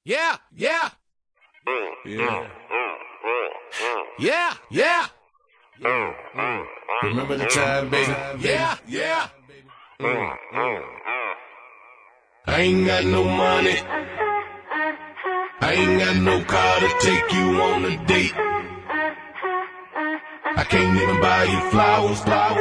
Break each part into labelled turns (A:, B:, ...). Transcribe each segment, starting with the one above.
A: Yeah, yeah. Yeah. Yeah, yeah.
B: Remember the time, baby?
A: Yeah, yeah.
B: I ain't got no money. I ain't got no car to take you on a date. I can't even buy you flowers.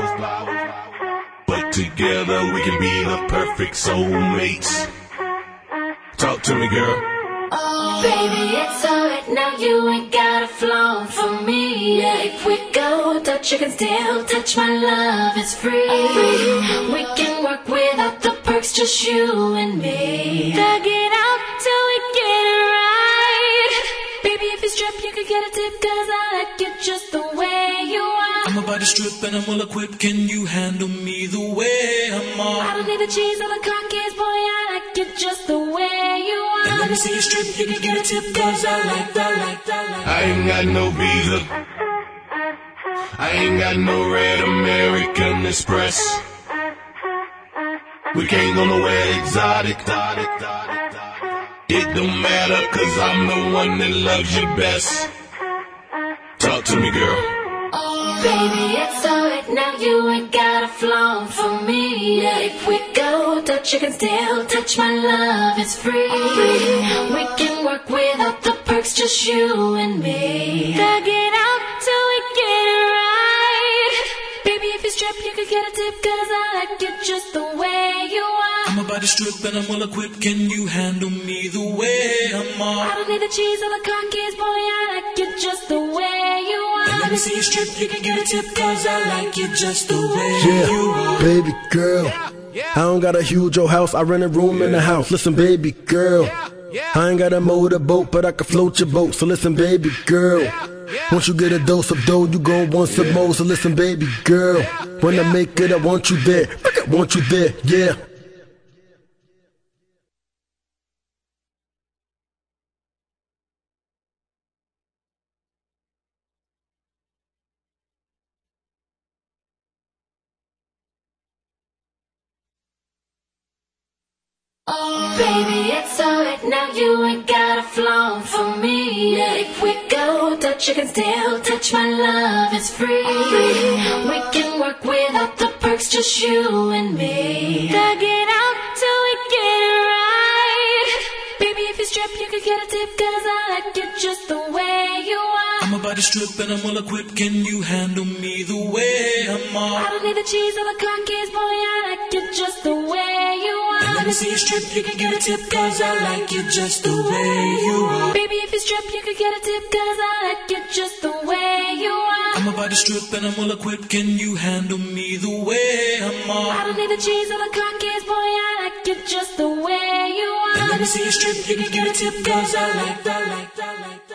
B: But together we can be the perfect soulmates. Talk to me, girl.
C: Oh, baby, it's alright now, you ain't got a flaw for me. Yeah, if we go Dutch, you can still touch my love, it's free. We can work without the perks, just you and me. Thug it out till we get it right. Baby, if you strip, you could get a tip, cause I like it just the way you are.
D: I'm about to strip and I'm well equipped, can you handle me the way I'm on?
C: I don't need the cheese or the car keys, boy, I like it just the way you are.
D: And let me see you strip, you can get a tip, cause I like that.
B: I ain't got no visa. I ain't got no red American Express. We can't go nowhere exotic. It don't matter, cause I'm the one that loves you best. Talk to me, girl.
C: Oh, baby, it's alright now, you ain't got a flaw for me. Yeah, if we go Dutch, you can still touch my love, it's free. We can work without the perks, just you and me. Thug it out till we get it right. Baby, if you strip, you could get a tip, cause I like it just the way you are.
D: I'm about to strip and I'm well equipped, can you handle me the way I'm on?
C: I don't need the cheese or the car keys, boy, I like it just the way you are.
D: And let me see you strip, you can get a tip, cause I like it just the way you are.
E: Baby girl, I don't got a huge old house, I rent a room in the house. Listen, baby girl, I ain't got a motorboat, but I can float your boat. So listen, baby girl, once you get a dose of dough, you gon' want some more. So listen, baby girl, when I make it, I want you there. I want you there, yeah.
C: Oh, baby, it's alright now, you ain't got a flaw for me. Yeah, if we go Dutch, you can still touch my love, it's free. We can work without the perks, just you and me. Thug it out till we get it right. Baby, if you strip, you could get a tip, cause I like it just the way you are.
D: I'm about to strip and I'm well equipped, can you handle me the way I'm on?
C: I don't need the cheese or the car keys, boy, I like it just the way you are.
D: And let me see you strip, you can get a tip, cause I like it just the way you are.
C: Baby, if you strip, you could get a tip, cause I like it just the way you are.
D: I'm about to strip and I'm well equipped, can you handle me the way I'm on?
C: I don't need the cheese or the car keys, boy, I like it just the way you are.
D: And let me see you strip, you can get a tip, cause I like that.